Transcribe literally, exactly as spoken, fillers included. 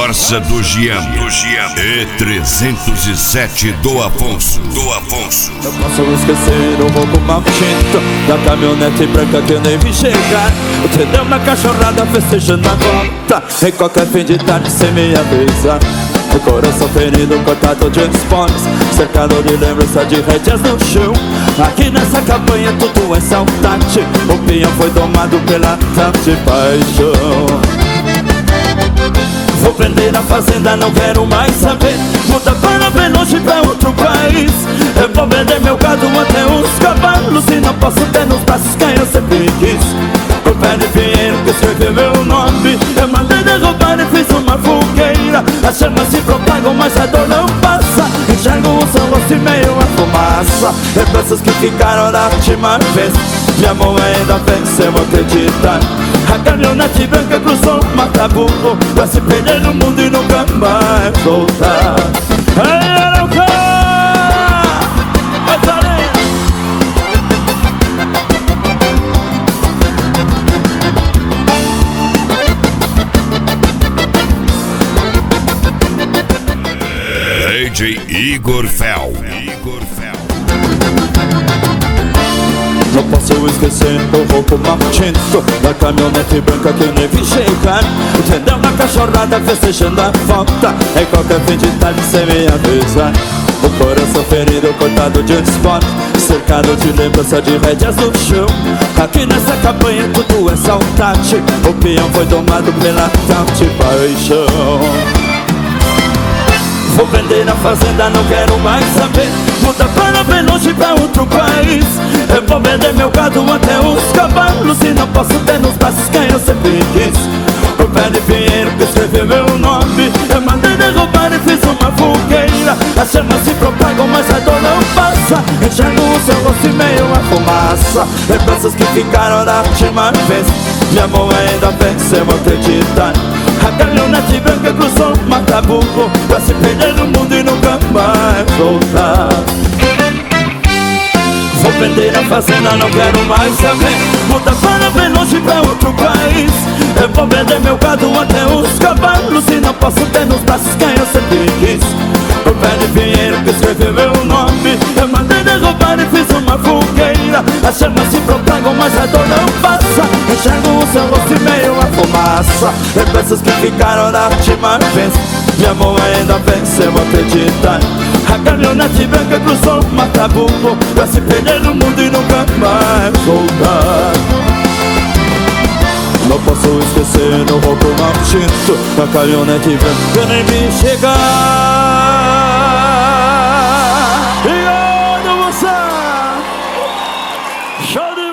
Corsa do Giano, E trezentos e sete do Afonso, do Afonso. Não posso esquecer o roubo maldito da caminhonete branca que eu nem vi chegar. O pneu na cachorrada festejando a volta, em qualquer fim de tarde sem me avisar. O coração ferido, cortado de esportes, cercado de lembrança de rédeas no chão. Aqui nessa campanha tudo é saudade, o peão foi domado pela tal de paixão. Vou prender na fazenda, não quero mais saber. Muda para bem longe, pra outro país. Eu vou vender meu gado até os cavalos, e não posso ter nos braços quem eu sempre quis. O pé de pinheiro que escreveu meu nome, eu mandei derrubar e fiz uma fogueira. As chamas se propagam, mas a dor não passa. Enxergo o seu rosto e meio a fumaça. Lembranças que ficaram da última vez. Minha mão ainda venceu acreditar. A caminhonete branca cruzou o mata-burro pra se perder no mundo e nunca mais voltar. Ei, Arauca! Vai, Tareia! D J Igor Fel. Igor Fel. Não posso esquecer o roubo maldito da caminhonete branca que eu nem vi chegar. O pneu na cachorrada festejando a volta, em qualquer fim de tarde sem me avisar. O coração ferido, cortado de esporte, cercado de lembrança de rédeas no chão. Aqui nessa campanha tudo é saudade, o peão foi domado pela tal de paixão. Vou vender na fazenda, não quero mais saber. Muda para bem longe, pra outro país. Eu vou vender meu gado até os cavalos, e não posso ter nos braços quem eu sempre quis. O pé de pinheiro que escreveu meu nome, eu mandei derrubar e fiz uma fogueira. As chamas se propagam, mas a dor não passa. Enxergo o seu rosto e meio a fumaça. Lembranças que ficaram da última vez. Minha mão ainda venceu acreditar. A caminhonete branca cruzou o mata-burro pra se perder no mundo e nunca mais voltar. Vou vender a fazenda, não quero mais saber. Muda para bem longe, pra outro país. Eu vou vender meu gado até os cavalos, e não posso ter nos braços quem eu sempre quis. O pé de pinheiro que escreveu meu nome, eu mandei derrubar e fiz uma fogueira. As chamas se propagam, mas a dor não passa. Enxergo o seu rosto e meio a fumaça. Lembranças que ficaram da última vez. Minha mão ainda venceu acreditar. A caminhonete branca cruzou o mata-burro pra se perder no mundo e nunca mais voltar. Não posso esquecer o roubo maldito da caminhonete branca nem me chegar. E olha você, show de